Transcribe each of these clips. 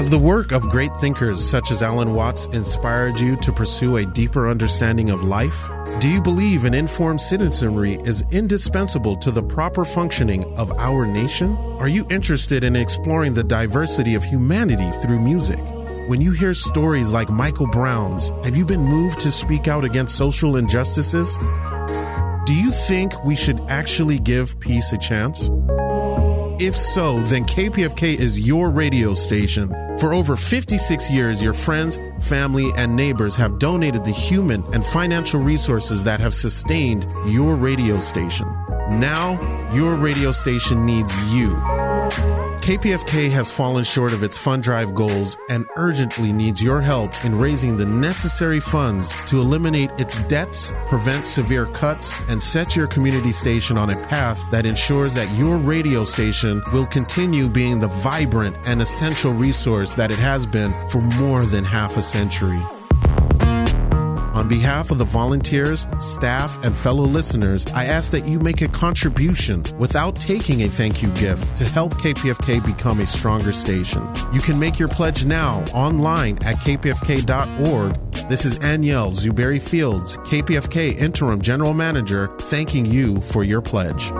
Has the work of great thinkers such as Alan Watts inspired you to pursue a deeper understanding of life? Do you believe an informed citizenry is indispensable to the proper functioning of our nation? Are you interested in exploring the diversity of humanity through music? When you hear stories like Michael Brown's, have you been moved to speak out against social injustices? Do you think we should actually give peace a chance? If so, then KPFK is your radio station. For over 56 years, your friends, family, and neighbors have donated the human and financial resources that have sustained your radio station. Now, your radio station needs you. KPFK has fallen short of its fund drive goals and urgently needs your help in raising the necessary funds to eliminate its debts, prevent severe cuts, and set your community station on a path that ensures that your radio station will continue being the vibrant and essential resource that it has been for more than half a century. On behalf of the volunteers, staff, and fellow listeners, I ask that you make a contribution without taking a thank you gift to help KPFK become a stronger station. You can make your pledge now online at kpfk.org. This is Anielle Zuberi Fields, KPFK Interim General Manager, thanking you for your pledge.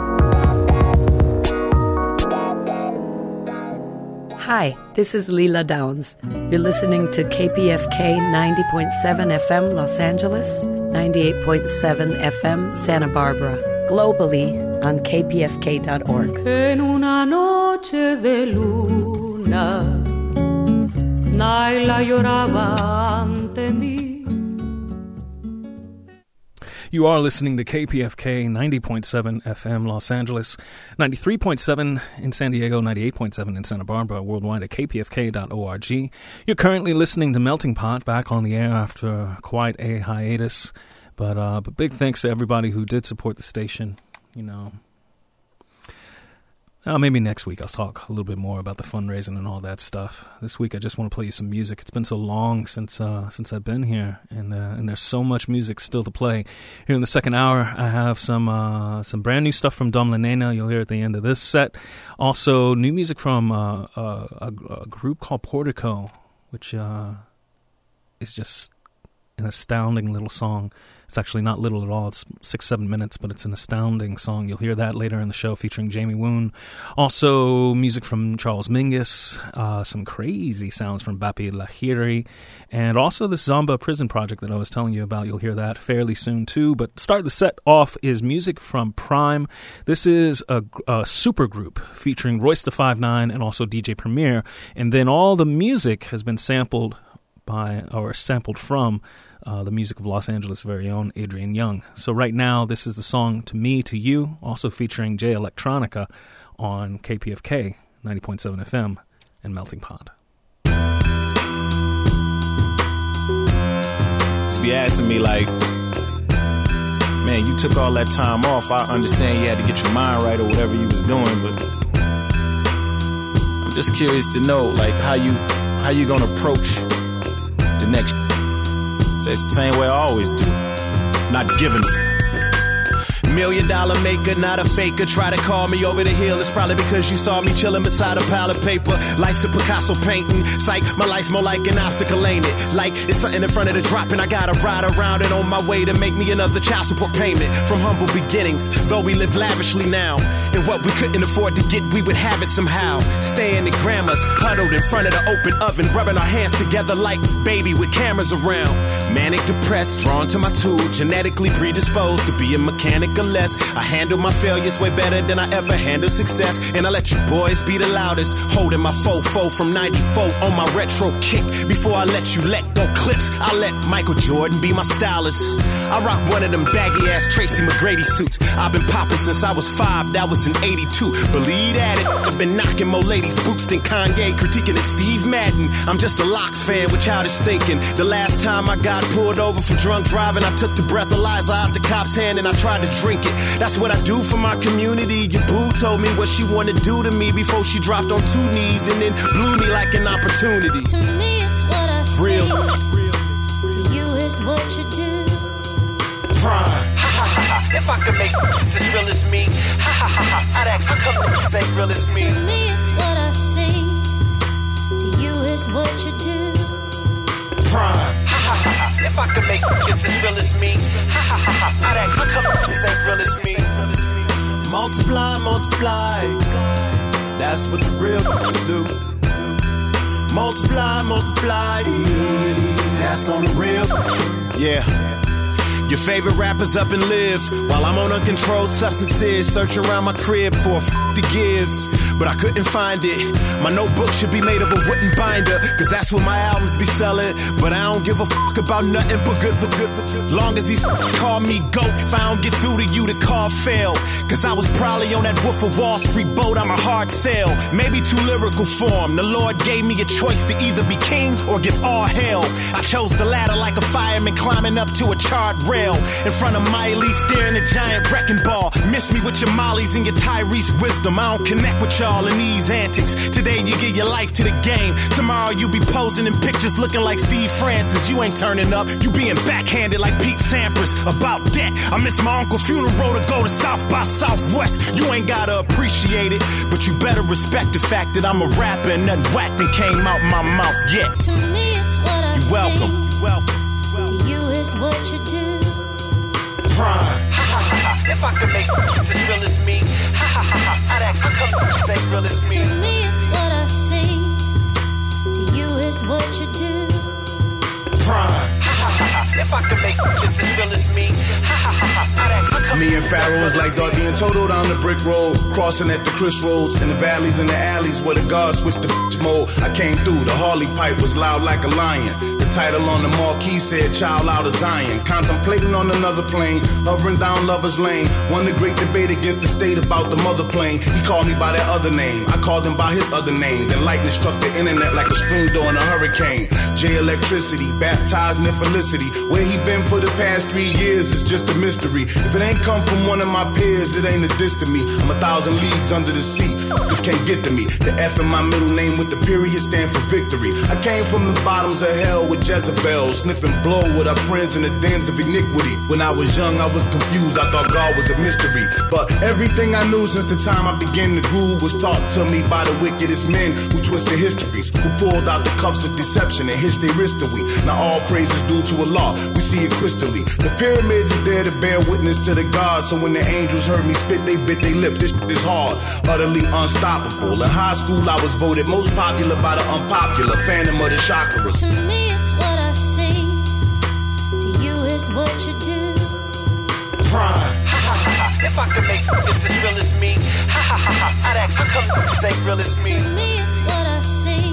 Hi, this is Leela Downs. You're listening to KPFK 90.7 FM Los Angeles, 98.7 FM Santa Barbara, globally on kpfk.org. En una noche de luna, Naila lloraba ante mí. You are listening to KPFK 90.7 FM Los Angeles, 93.7 in San Diego, 98.7 in Santa Barbara, worldwide at kpfk.org. You're currently listening to Melting Pot, back on the air after quite a hiatus. But big thanks to everybody who did support the station. You know, maybe next week I'll talk a little bit more about the fundraising and all that stuff. This week I just want to play you some music. It's been so long since I've been here, and there's so much music still to play. Here in the second hour, I have some brand new stuff from Dom Lanena. You'll hear at the end of this set. Also, new music from a group called Portico, which is just an astounding little song. It's actually not little at all. It's 6-7 minutes, but it's an astounding song. You'll hear that later in the show featuring Jamie Woon. Also, music from Charles Mingus, some crazy sounds from Bapi Lahiri, and also the Zomba Prison Project that I was telling you about. You'll hear that fairly soon, too. But start the set off is music from Prime. This is a super group featuring Royce da 5'9" and also DJ Premier. And then all the music has been sampled from the music of Los Angeles' very own Adrian Young. So right now, this is the song To Me, To You, also featuring Jay Electronica on KPFK 90.7 FM and Melting Pot. To be asking me like, man, you took all that time off. I understand you had to get your mind right or whatever you was doing, but I'm just curious to know, like, how you gonna approach the next. It's the same way I always do. Not giving $1 million maker, not a faker. Try to call me over the hill. It's probably because you saw me chilling beside a pile of paper. Life's a Picasso painting. Psych, my life's more like an obstacle, ain't it? Like it's something in front of the drop and I gotta ride around it on my way to make me another child support payment. From humble beginnings, though we live lavishly now. And what we couldn't afford to get, we would have it somehow. Staying in grandma's, huddled in front of the open oven, rubbing our hands together like baby with cameras around. Manic depressed, drawn to my tool, genetically predisposed to be a mechanic or less. I handle my failures way better than I ever handled success. And I let you boys be the loudest, holding my fofo from 94 on my retro kick. Before I let you let go clips, I let Michael Jordan be my stylist. I rock one of them baggy ass Tracy McGrady suits. I've been popping since I was 5, that was in 82. Believe that it, I've been knocking more ladies' boots than Kanye, critiquing it Steve Madden. I'm just a Locks fan with childish thinking. The last time I got pulled over for drunk driving, I took the breathalyzer out the cop's hand and I tried to drink it. That's what I do for my community. Your boo told me what she wanted to do to me before she dropped on 2 knees and then blew me like an opportunity. To me it's what I Real. see. To you it's what you do. Prime. Ha ha ha ha. If I could make this as real as me. Ha ha ha ha. I'd ask how come this ain't real as me. To me it's what I see. To you it's what you do. Prime. Ha ha ha ha. If I could make niggas as real as me. Ha ha ha ha. I'd ask how come niggas ain't real as me. Multiply, multiply. That's what the real niggas do. Multiply, multiply. That's on the real. Yeah. Your favorite rapper's up and live while I'm on uncontrolled substances. Search around my crib for a to give, but I couldn't find it. My notebook should be made of a wooden binder, cause that's what my albums be selling. But I don't give a fuck about nothing but good for good. Long as these call me GOAT, if I don't get through to you, the call failed. Cause I was probably on that Wolf of Wall Street boat on a hard sail. Maybe too lyrical form. The Lord gave me a choice to either be king or give all hell. I chose the latter like a fireman climbing up to a charred rail. In front of Miley, staring at giant wrecking ball. Miss me with your Mollies and your Tyrese wisdom. I don't connect with y'all in these antics. Today you give your life to the game. Tomorrow you be posing in pictures looking like Steve Francis. You ain't turning up. You being backhanded like Pete Sampras. About that, I miss my uncle's funeral to go to South by Southwest. You ain't gotta appreciate it, but you better respect the fact that I'm a rapper and nothing whack that came out my mouth yet. To me it's what I You're welcome. see. You're welcome. To you it's what you do. Prime. Ha ha ha ha. If I could make niggas as real as me. Ha ha ha ha. I'd ask how come niggas ain't real as me. To me it's what I see. To you it's what you do. Prime. Ha ha ha ha. If I could make niggas as real as me. Ha ha ha ha. I'd ask how come Me and niggas ain't Pharaoh real was like as Dorothy me. and Toto down the brick road, crossing at the Chris roads, in the valleys and the alleys where the guards switched the mode. I came through, the Harley pipe was loud like a lion. The title on the marquee said, "Child out of Zion." Contemplating on another plane, hovering down Lover's Lane. Won the great debate against the state about the mother plane. He called me by that other name, I called him by his other name. Then lightning struck the internet like a screen door in a hurricane. J Electricity, baptized in felicity. Where he been for the past 3 years is just a mystery. If it ain't come from one of my peers, it ain't a diss to me. I'm 1,000 leagues under the sea, just can't get to me. The F in my middle name with the period stand for victory. I came from the bottoms of hell with Jezebel, sniffing blow with our friends in the dens of iniquity. When I was young, I was confused, I thought God was a mystery. But everything I knew since the time I began to groove was taught to me by the wickedest men who twisted histories, who pulled out the cuffs of deception and hitched their wrist to we. Now all praise is due to Allah, we see it crystally. The pyramids is there to bear witness to the gods, so when the angels heard me spit, they bit they lip. This is hard, utterly unstoppable. In high school, I was voted most popular by the unpopular, Phantom of the Chakras. To me it's what I see. To you it's what you do. Prime. Ha ha ha ha. If I could make niggas as real as me. Ha ha ha ha. I'd ask how come niggas ain't real as me. To me it's what I see.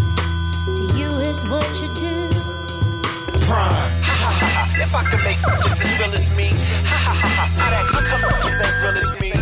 To you it's what you do. Prime. Ha ha ha ha. If I could make niggas as real as me. Ha ha ha ha. I'd ask how come niggas ain't real as me.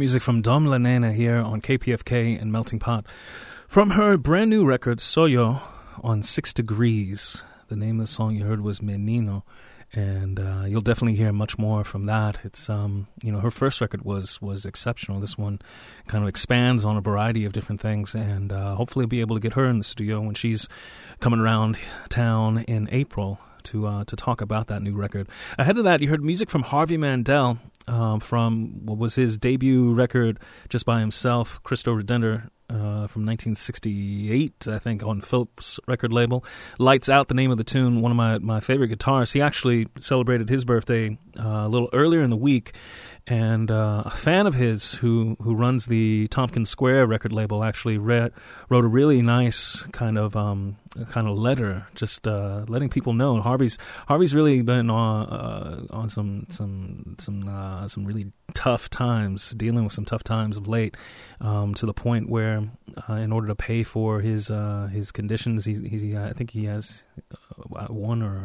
Music from Dom La Nena here on KPFK and Melting Pot. From her brand new record, Soyo, on 6 Degrees. The name of the song you heard was Menino. And you'll definitely hear much more from that. It's, her first record was exceptional. This one kind of expands on a variety of different things. And hopefully be able to get her in the studio when she's coming around town in April to talk about that new record. Ahead of that, you heard music from Harvey Mandel from what was his debut record just by himself, Cristo Redender, from 1968, I think, on Phillips record label. Lights Out, the name of the tune, one of my favorite guitarists. He actually celebrated his birthday a little earlier in the week, and a fan of his who runs the Tompkins Square record label actually wrote a really nice kind of letter, just letting people know Harvey's really been on some really tough times, dealing with some tough times of late, to the point where in order to pay for his conditions, I think he has one or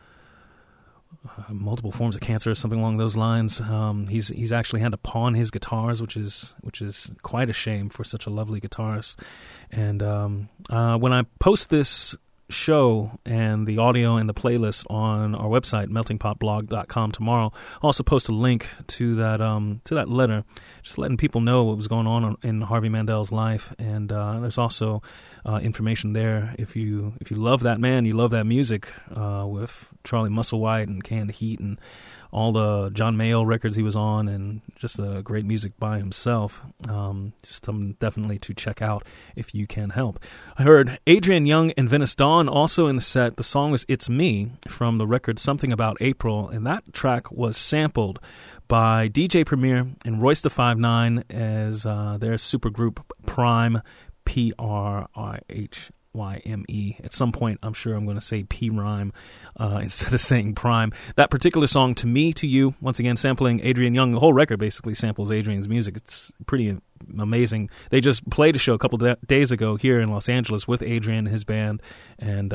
multiple forms of cancer or something along those lines. He's actually had to pawn his guitars, which is quite a shame for such a lovely guitarist. And when I post this show and the audio and the playlist on our website, meltingpotblog.com, tomorrow, I'll also post a link to that letter, just letting people know what was going on in Harvey Mandel's life. And there's also information there if you love that man, you love that music, with Charlie Musselwhite and Canned Heat and all the John Mayall records he was on, and just the great music by himself. Just something definitely to check out if you can help. I heard Adrian Young and Venice Dawn also in the set. The song was It's Me from the record Something About April, and that track was sampled by DJ Premier and Royce the 5'9" as their supergroup Prime, PrihYme. At some point, I'm sure I'm going to say P-Rhyme instead of saying Prime. That particular song, To Me, To You, once again sampling Adrian Young. The whole record basically samples Adrian's music. It's pretty amazing. They just played a show a couple days ago here in Los Angeles with Adrian and his band, and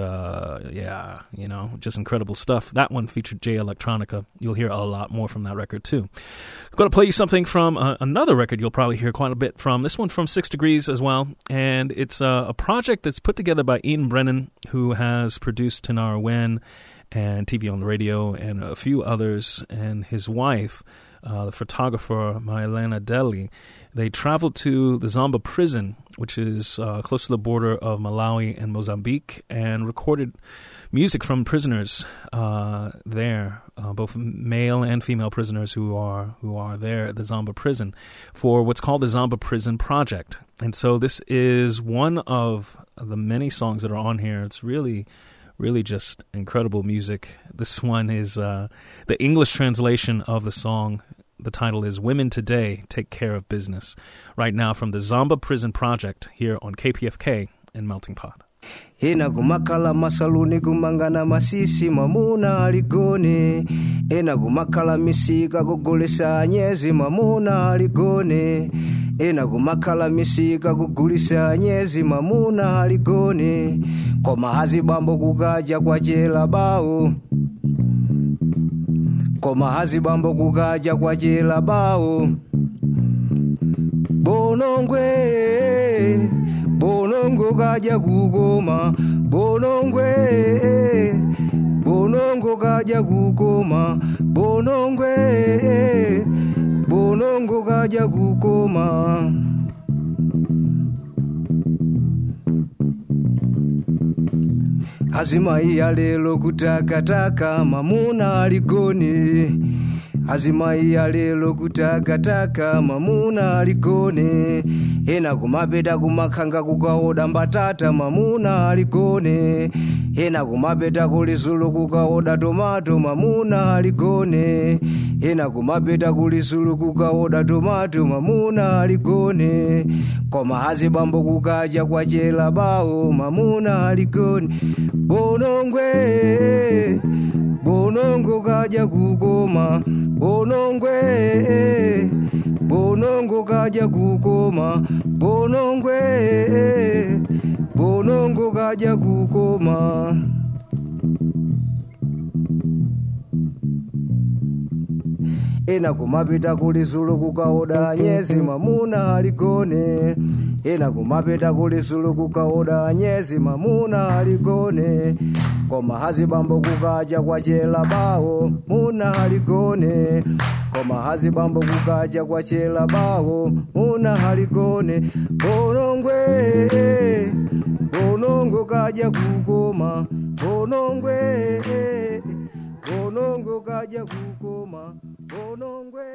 just incredible stuff. That one featured Jay Electronica. You'll hear a lot more from that record too. I'm going to play you something from another record you'll probably hear quite a bit from. This one from 6 Degrees as well, and it's a project that's put together by Ian Brennan, who has produced Tanara Wen and TV on the Radio and a few others, and his wife, the photographer Mailena Deli. They traveled to the Zamba prison, which is close to the border of Malawi and Mozambique, and recorded music from prisoners there, both male and female prisoners who are there at the Zamba prison, for what's called the Zamba Prison Project. And so this is one of the many songs that are on here. It's really just incredible music. This one is the English translation of the song. The title is Women Today Take Care of Business. Right now from the Zamba Prison Project here on KPFK and Melting Pot. Ena gumakala masaluni gumangana masisi mamuna aligone. Ena gumakala misika gugulisa nyezi mamuna aligone. Ena gumakala misika gugulisa nyezi mamuna aligone. Koma hazi bambo kukaja kwa jela bao. Koma hazi bambo kukaja kwa jela bao. Bonongo kaja kukoma. Bonongo kaja kukoma. Bonongo kaja kukoma. Azima iya lelo kutakataka mamuna aligone. Azima iya lelo kutakataka mamuna aligone. Ena kumapeta kumakanga kukaoda mbatata mamuna aligone. Ena kumapeta kulisulu kukaoda tomato mamuna aligone. Ena kumapeta kulisulu kukaoda tomato mamuna aligone. Koma hazi bambo kukaja kwa jela bao mamuna aligone. Bonongo kaja kukoma. Bonongo kaja kukoma. Bonongo kaja kukoma. ena kumapita kuli sulu kukaoda nyezi mamuna haligone ena kumapita kuli sulu kukaoda nyezi mamuna haligone koma hazibambo kukaja kwa chela bawo muna haligone koma hazibambo kukaja kwa chela bawo muna haligone bonongwe bonongo kaja kukoma bonongwe bonongo kaja kukoma bonongwe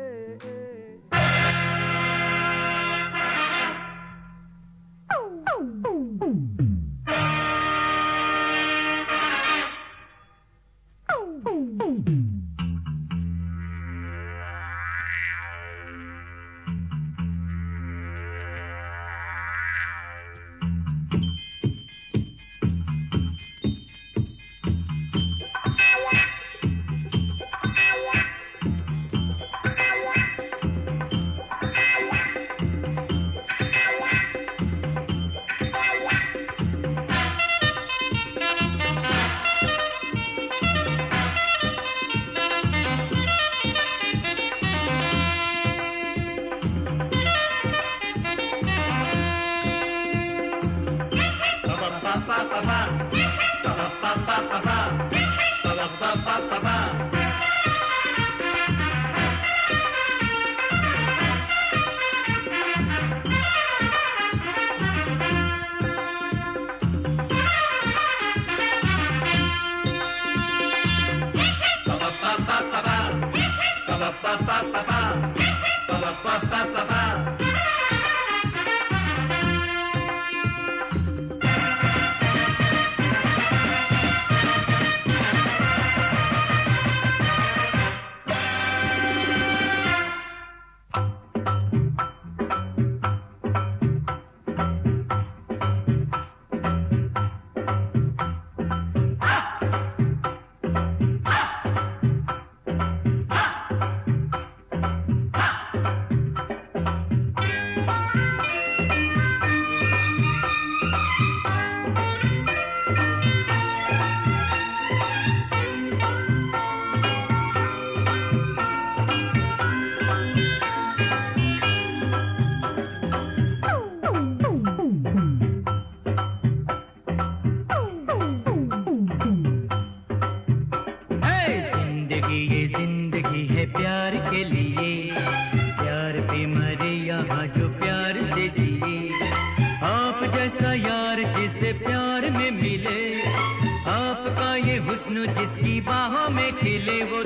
जिसकी बाहों में खिले वो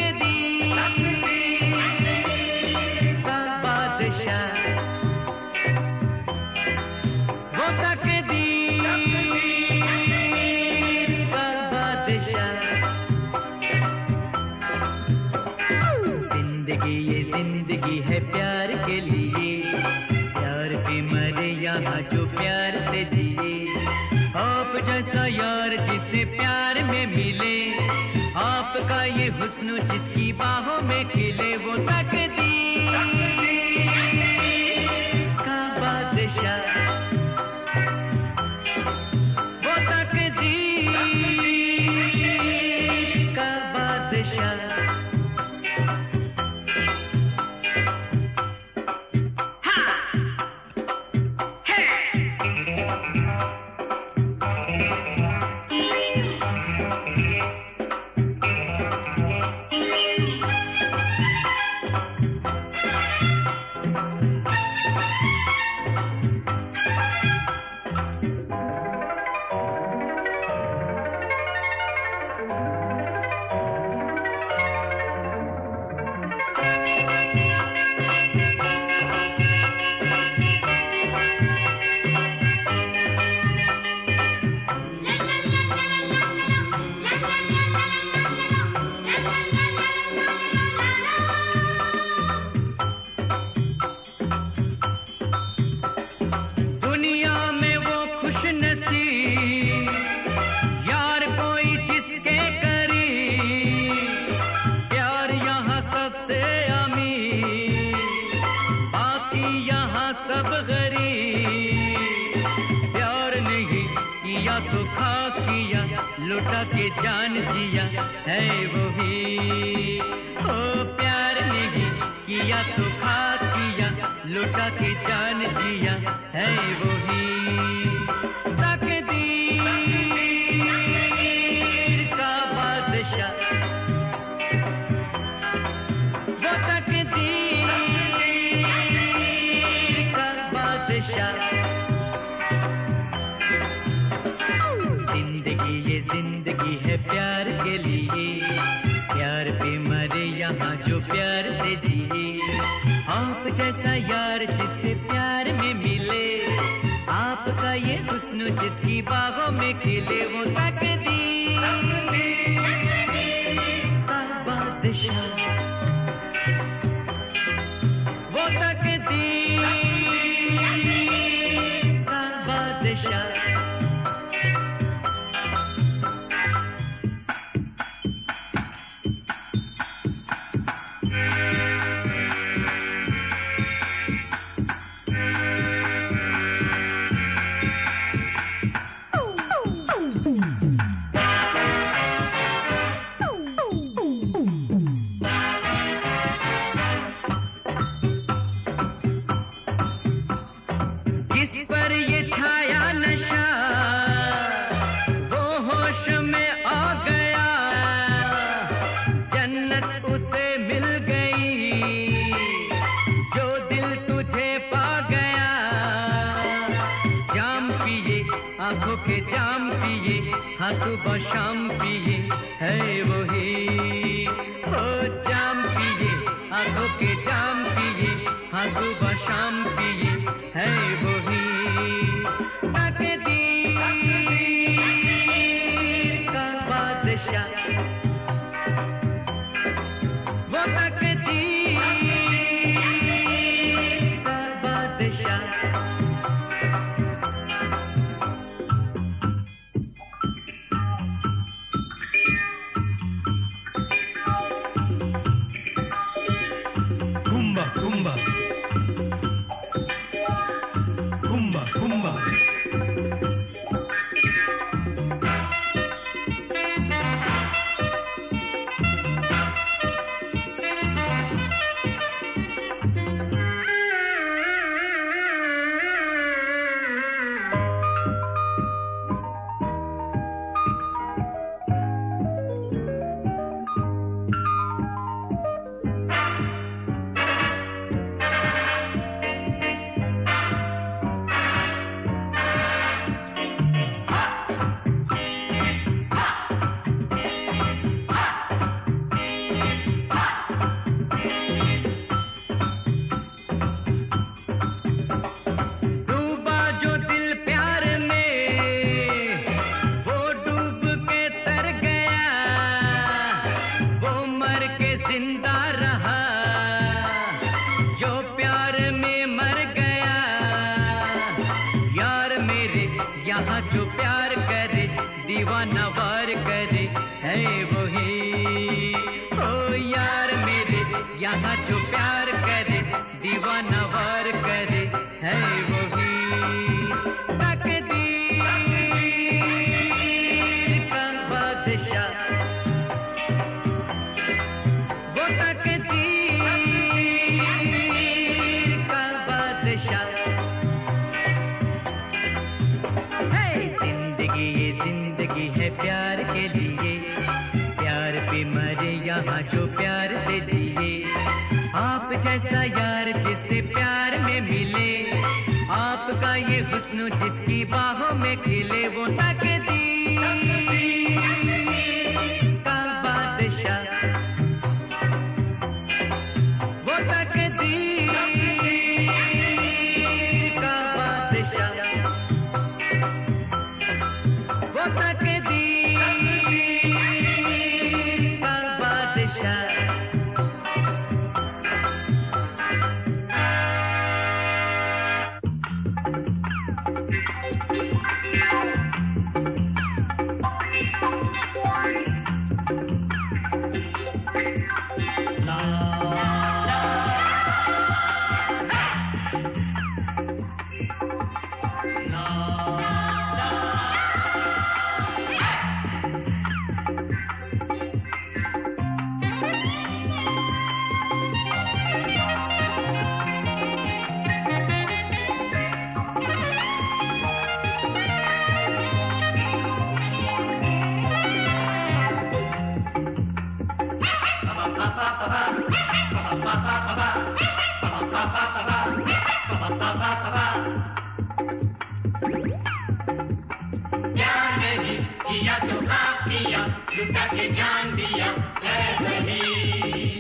तकदीर का बादशाह वो तकदीर का बादशाह जिंदगी ये जिंदगी है प्यार के लिए प्यार पे मरे यहाँ जो प्यार से जिए आप जैसा यार जिसे प्यार में मिले आपका ये हुस्न जिसकी बाहों में खिले वो तकदीर का बादशाह वो तकदीर का बादशाह लुटा के जान जिया है वो ही ओ प्यार नहीं किया तो खा किया लुटा के जान जिया है वही तकदीर का बादशाह वो तकदीर का बादशाह जिंदगी ये जिंदगी है प्यार के लिए प्यार पे मरे यहाँ जो प्यार से जिए आप जैसा यार जिससे प्यार में मिले आपका ये हुस्न जिसकी बाहों में खिले वो तकदीर का बादशाह वो तकदीर का बादशाह सुबह शाम पिए है वही ओ जाम पिए आंखों के जाम पिए हाँ सुबह शाम पिए है वही तकदीर का बादशाह वो तकदीर का बादशाह जिसकी बाहों में खिले वो तकदीर का बादशाह वो तकदीर का बादशाह वो तकदीर का बादशाह लुटा के जान दिया है वही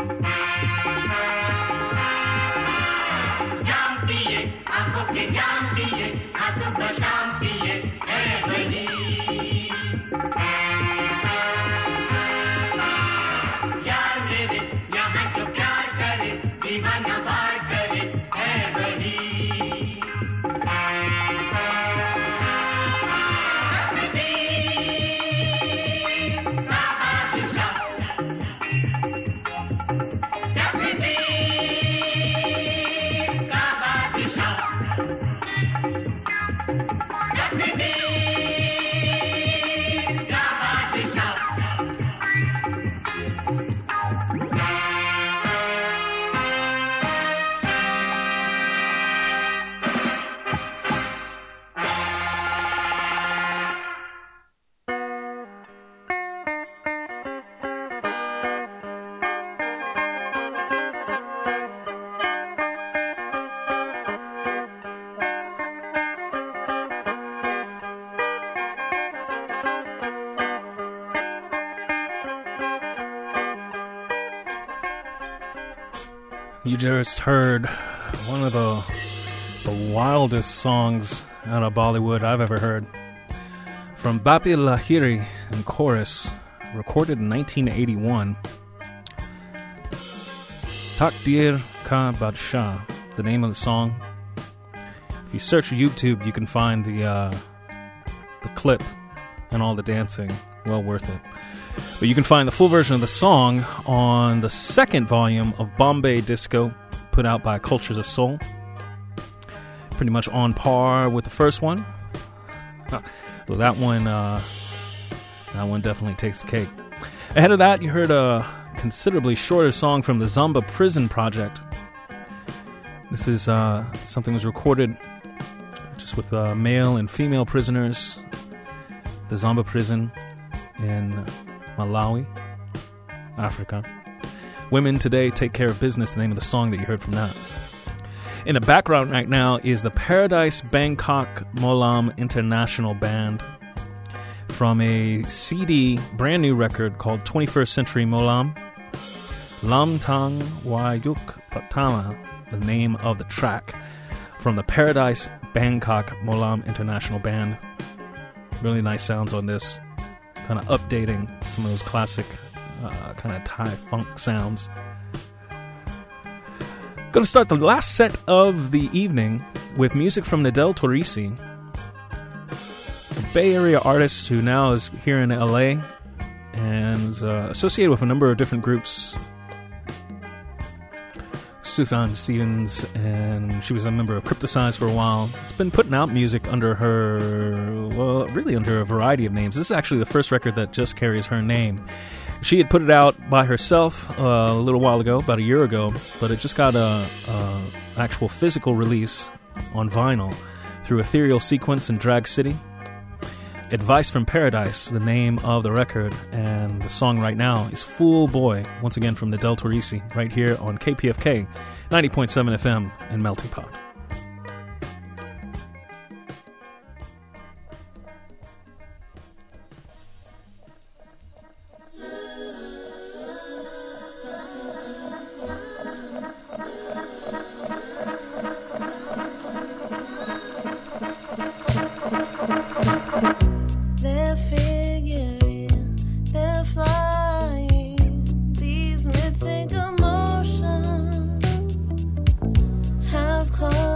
जाम पिए आंखों के जाम पिए सुबह शाम पिए है वही यार मेरे यहाँ जो प्यार करे दीवाना बार करे है वही You just heard one of the wildest songs out of Bollywood I've ever heard. From Bapi Lahiri and Chorus, recorded in 1981. Takdir Ka Badshah, the name of the song. If you search YouTube, you can find the clip and all the dancing. Well worth it. But you can find the full version of the song on the second volume of Bombay Disco, put out by Cultures of Soul. Pretty much on par with the first one. Well, that one definitely takes the cake. Ahead of that, you heard a considerably shorter song from the Zamba Prison Project. This is something that was recorded just with male and female prisoners. The Zamba Prison in Malawi, Africa. Women Today Take Care of Business, the name of the song that you heard from that. In the background right now is the Paradise Bangkok Molam International Band from a CD, brand new record called 21st Century Molam. Lam Tang Wayuk Patama, the name of the track from the Paradise Bangkok Molam International Band. Really nice sounds on this. Kind of updating some of those classic kind of Thai funk sounds. Going to start the last set of the evening with music from Nadel Torrisi, a Bay Area artist who now is here in LA and is associated with a number of different groups. Sufjan Stevens, and she was a member of Cryptosize for a while. It's been putting out music under her, well, really under a variety of names. This is actually the first record that just carries her name. She had put it out by herself a little while ago, about a year ago, but it just got a actual physical release on vinyl through Ethereal Sequence and Drag City. Advice from Paradise, the name of the record, and the song right now is Fool Boy, once again from Nadel Torrisi, right here on KPFK 90.7 FM in Melting Pot. Close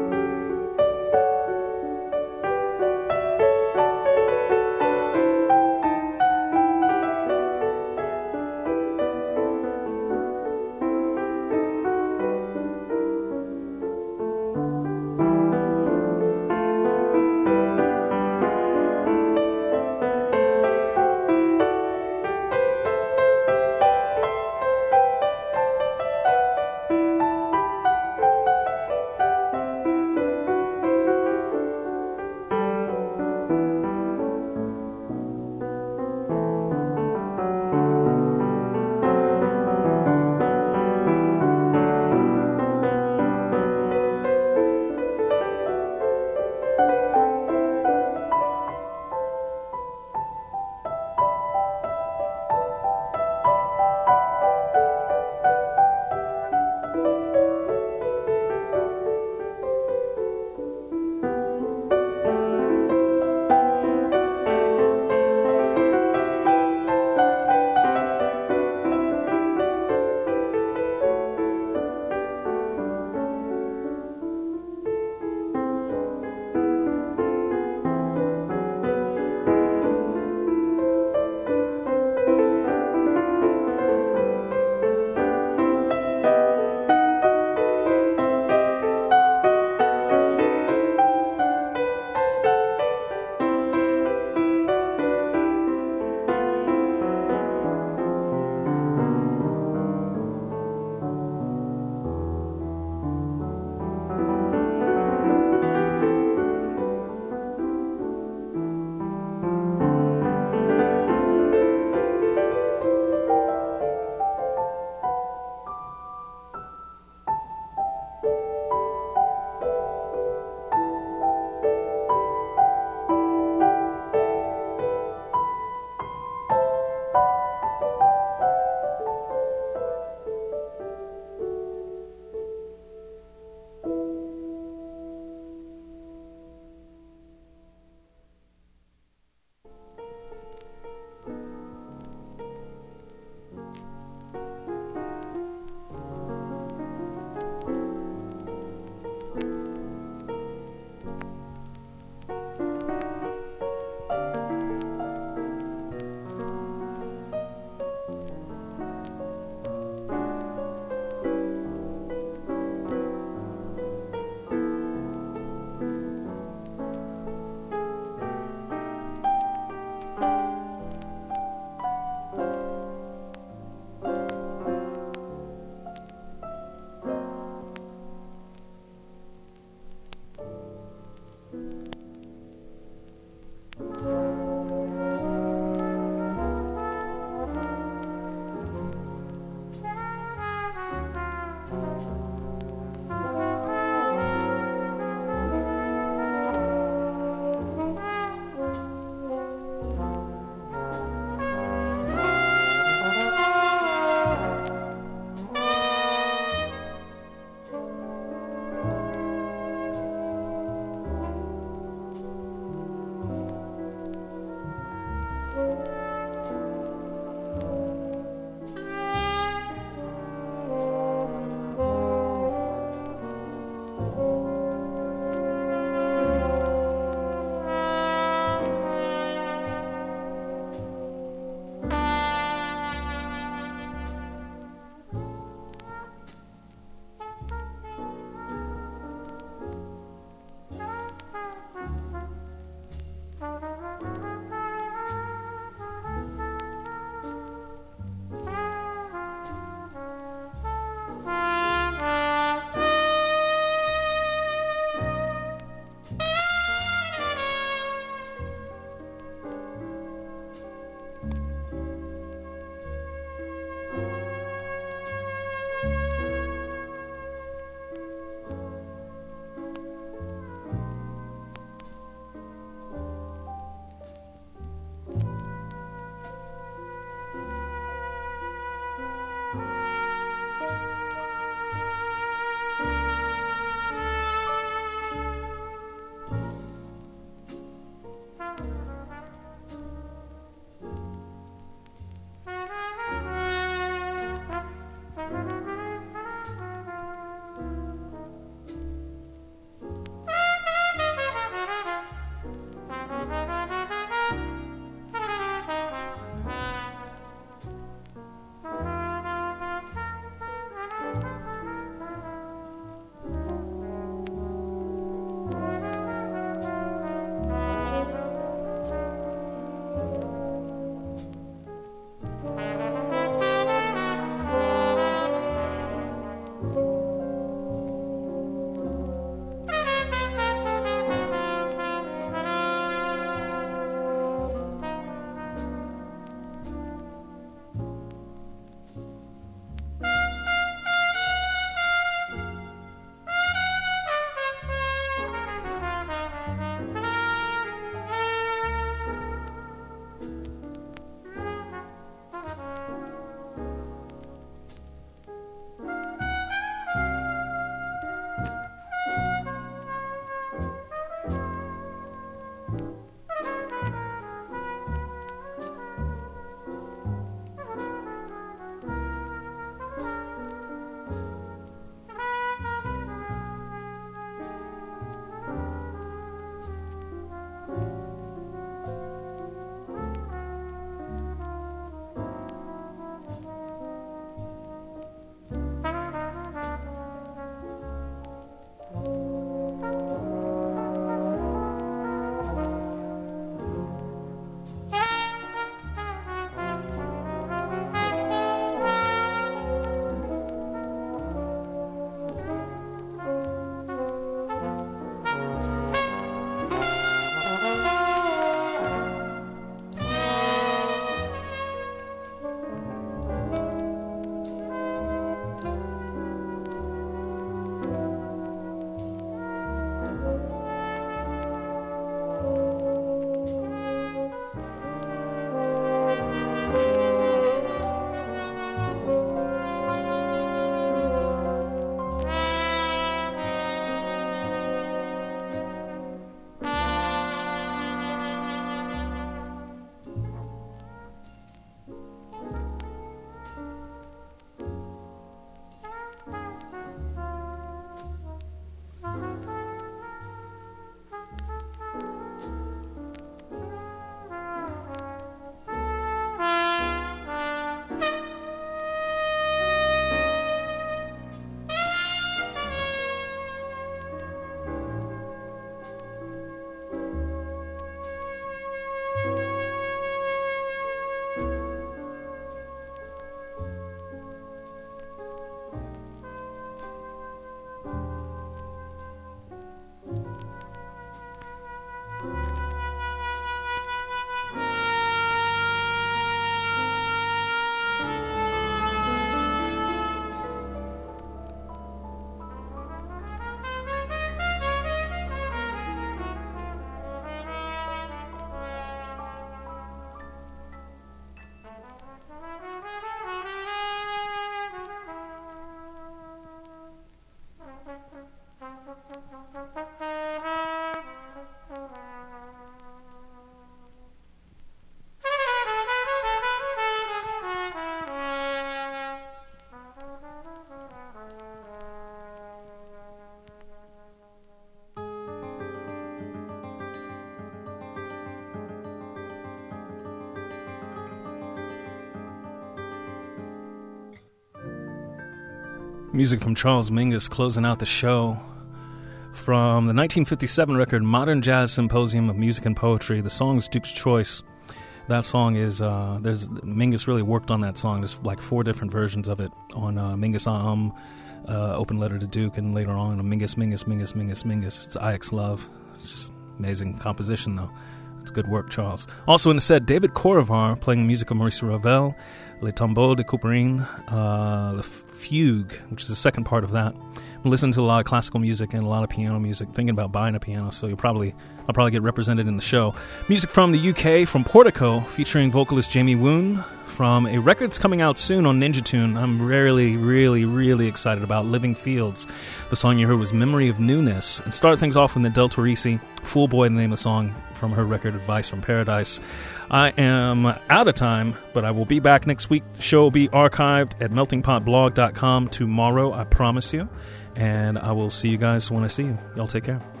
Music from Charles Mingus closing out the show. From the 1957 record Modern Jazz Symposium of Music and Poetry, the song is Duke's Choice. That song is, Mingus really worked on that song. There's like 4 different versions of it on Mingus Open Letter to Duke, and later on Mingus. It's IX Love. It's just amazing composition, though. It's good work, Charles. Also in the set, David Corrivar playing music of Maurice Ravel, Les Tombeaux de Couperin, the Fugue, which is the second part of that. I'm listening to a lot of classical music and a lot of piano music, thinking about buying a piano, so I'll probably get represented in the show. Music from the UK, from Portico, featuring vocalist Jamie Woon, from a record that's coming out soon on Ninja Tune. I'm really excited about Living Fields. The song you heard was Memory of Newness. And start things off with Nadel Torrisi, Fool Boy, the name of the song from her record Advice from Paradise. I am out of time, but I will be back next week. The show will be archived at meltingpotblog.com tomorrow, I promise you. And I will see you guys when I see you. Y'all take care.